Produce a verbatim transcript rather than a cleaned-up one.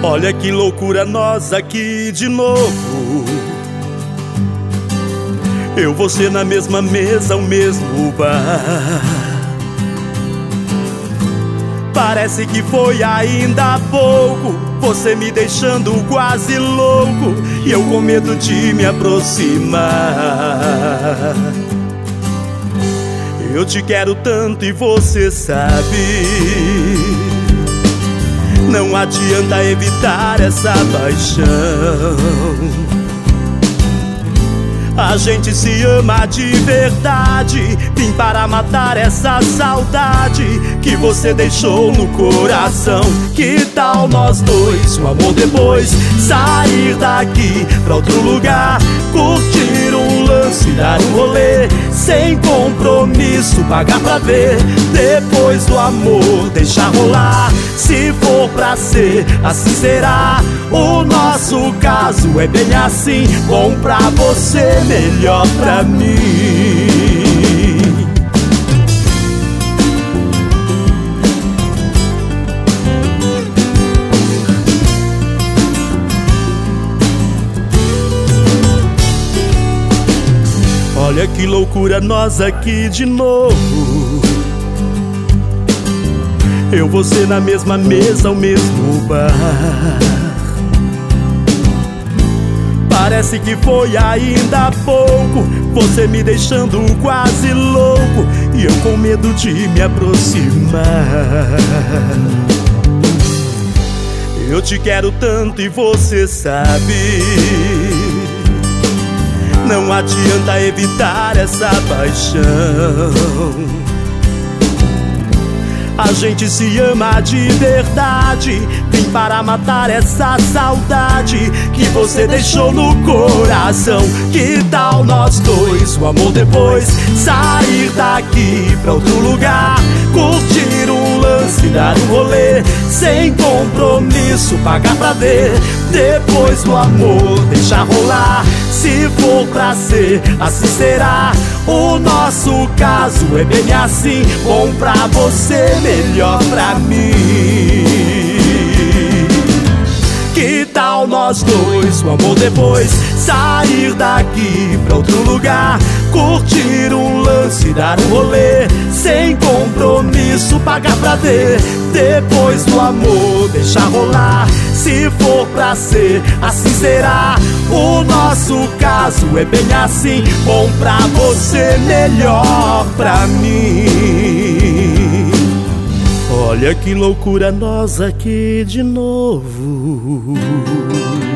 Olha que loucura, nós aqui de novo. Eu, você na mesma mesa, o mesmo bar. Parece que foi ainda há pouco, você me deixando quase louco e eu com medo de me aproximar. Eu te quero tanto e você sabe, não adianta evitar essa paixão. A gente se ama de verdade, vim para matar essa saudade que você deixou no coração. Que tal nós dois, o amor depois, sair daqui pra outro lugar, curtir um lance, dar um rolê, sem compromisso, pagar pra ver. Depois do amor, deixar rolar. Se for pra ser, assim será. O nosso caso é bem assim, bom pra você, melhor pra mim. Olha que loucura, nós aqui de novo. Eu, você na mesma mesa, o mesmo bar. Parece que foi ainda há pouco, você me deixando quase louco e eu com medo de me aproximar. Eu te quero tanto e você sabe, não adianta evitar essa paixão. A gente se ama de verdade, vim para matar essa saudade que você deixou no coração. Que tal nós dois, o amor depois, sair daqui pra outro lugar, curtir um lance, dar um rolê, sem compromisso, pagar pra ver. Depois do amor, deixar rolar. Se for pra ser, assim será. O nosso caso é bem assim, bom pra você, melhor pra mim. Que tal nós dois, o amor depois, sair daqui pra outro lugar, curtir um lance, dar um rolê, sem compromisso, pagar pra ver. Depois do amor, deixar rolar. Se for pra ser, assim será. O nosso caso é bem assim, bom pra você, melhor pra mim. Olha que loucura, nós aqui de novo.